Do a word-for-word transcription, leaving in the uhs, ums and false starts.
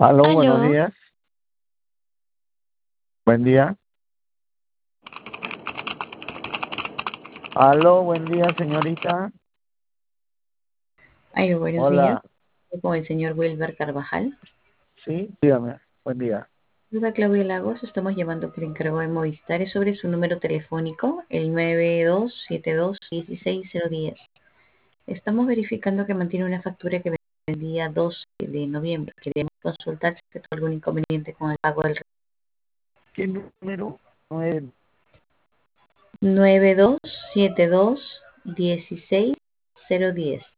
Aló, buenos Aló, días. Buen día. Aló, buen día, señorita. ay, buenos días. Hola. Con el señor Wilber Carvajal. Sí, dígame. Buen día. Hola, Claudia Lagos. Estamos llamando por encargo de Movistar. Es sobre su número telefónico, el nueve dos siete dos uno seis cero uno cero. Estamos verificando que mantiene una factura que venció el día doce de noviembre. Queremos consultar si hay algún inconveniente con el pago del ¿Qué número? Nueve. nueve dos siete dos uno seis cero uno cero.